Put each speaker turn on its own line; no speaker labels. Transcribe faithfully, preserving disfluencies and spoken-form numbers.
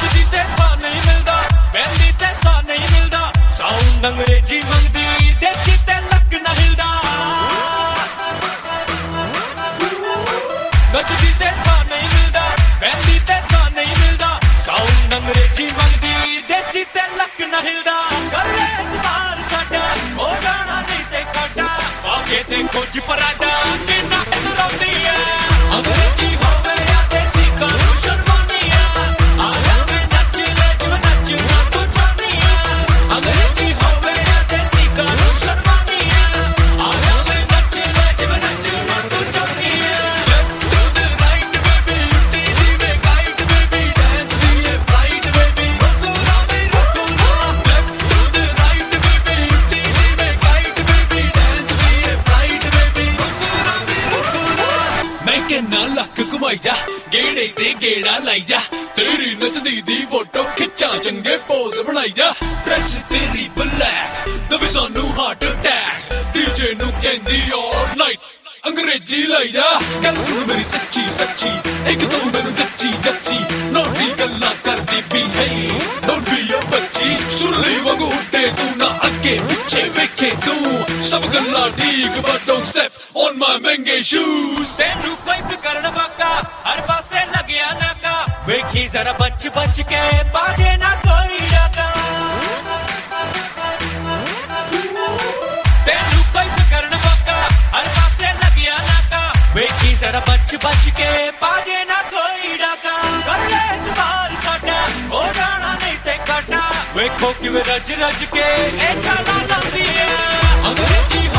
ਨੱਚਦੀ ਤੇ ਥਾਂ ਨਹੀਂ ਮਿਲਦਾ, ਬਹਿੰਦੀ ਤੇ ਸਾਹ ਨਹੀਂ ਮਿਲਦਾ, ਸਾਊਂਡ ਅੰਗਰੇਜ਼ੀ ਮੰਗਦੀ, ਦੇਸੀ ਤੇ ਲੱਕ ਨਾ ਹਿਲਦਾ। ਨੱਚਦੀ ਤੇ ਥਾਂ ਨਹੀਂ ਮਿਲਦਾ, ਬਹਿੰਦੀ ਤੇ ਸਾਹ ਨਹੀਂ ਮਿਲਦਾ, ਸਾਊਂਡ ਅੰਗਰੇਜ਼ੀ ਮੰਗਦੀ, ਦੇਸੀ ਤੇ ਲੱਕ ਨਾ ਹਿਲਦਾ। ਕਰ ਲੈ ਇਤਬਾਰ ਸਾਡਾ, ਉਹ ਜਾਣਾ ਨਹੀਂ ਤੇ ਕਾਟਾ, ਪਾ ਕੇ ਤੇ ਖੋਜ ਪਰਾਡਾ, ਕਿੰਨਾ ਇਤਰਾਉਂਦੀ ਐ। ਅੰਗਰੇਜ਼ੀ ਹੋਵੇ ਜਾਂ ਦੇਸੀ ਕਾਨੂੰ ਸ਼ਰਮਾਨੀ ਐ, ਆ ਜਾਵੇ ਨੱਚ ਲੈ ਜਿਵੇਂ ਨੱਚਣਾ ਤੂੰ ਚਾਹੁੰਦੀ ਐ। ਅੰਗਰੇਜ਼ੀ ਹੋਵੇ ਜਾਂ ਦੇਸੀ ਕਾਨੂੰ ਸ਼ਰਮਾਨੀ ਐ, ਆ ਜਾਵੇ ਨੱਚ ਲੈ ਜਿਵੇਂ ਨੱਚਣਾ ਤੂੰ ਚਾਹੁੰਦੀ ਐ। ਕਿੰਨਾ ਲੱਕ ਘੁਮਾਈ ਜਾ, ਗੇੜੇ ਤੇ ਗੇੜਾ ਲਾਈ ਜਾ, ਤੇਰੀ ਨੱਚਦੀ ਦੀ ਫੋਟੋ ਖਿੱਚਾਂ, ਚੰਗੇ ਪੋਜ਼ ਬਣਾਈ ਜਾ। ਡਰੈਸ ਤੇਰੀ ਬਲੈਕ, ਦਵੇ ਸਾਨੂੰ ਹਾਰਟ ਅਟੈਕ, ਡੀਜੇ ਨੂੰ ਕਹਿੰਦੀ ਆਲ ਨਾਈਟ ਅੰਗਰੇਜ਼ੀ ਲਾਈ ਜਾ। ਗੱਲ ਸੁਣ ਮੇਰੀ ਸੱਚੀ ਸੱਚੀ, ਇੱਕ ਤੂੰ ਮੈਨੂੰ ਜੱਚੀ ਜੱਚੀ, ਨੋਟੀ ਗੱਲਾਂ ਕਰਦੀ ਵੀ ਹੈ, ਡੋਂਟ ਬੀ ਅ ਬੱਚੀ। ਸੁਰਲੀ ਵਾਂਗੂ ਉੱਡੇ ਤੂੰ, ਨਾ ਅੱਗੇ ਪਿੱਛੇ ਵੇਖੇ ਤੂੰ, ਸਭ ਗੱਲਾਂ ਠੀਕ but don't step on my ਮਹਿੰਗੇ shoes। ਤੈਨੂੰ ਕੋਈ ਫਿਕਰ ਨਾ ਵਾਕਾ, ਹਰ ਪਾਸੇ ਲੱਗਿਆ ਨਾਕਾ, ਵੇਖੀ ਜ਼ਰਾ ਬਚ ਬਚ ਕੇ, ਬਾਜੇ ਨਾ ਕੋਈ ਰਾਕਾ। ਤੈਨੂੰ ਕੋਈ ਫਿਕਰ ਨਾ ਵਾਕਾ, ਹਰ ਪਾਸੇ ਲੱਗਿਆ ਨਾਕਾ, ਵੇਖੀ ਜ਼ਰਾ ਬਚ ਬਚ ਕੇ, ਬਾਜੇ ਨਾ ਕੋਈ ਰਾਕਾ। ਕਰ ਲੈ ਇਤਬਾਰ ਸਾਡਾ, ਉਹ ਜਾਣਾ ਨਹੀਂ ਤੇ ਕਾਟਾ, ਵੇਖੋ ਕਿਵੇਂ ਰੱਜ ਰੱਜ ਕੇ ਇਹ ਛਾਲਾ ਲਾਉਂਦੀ ਐ। ਅੰਗਰੇਜ਼ੀ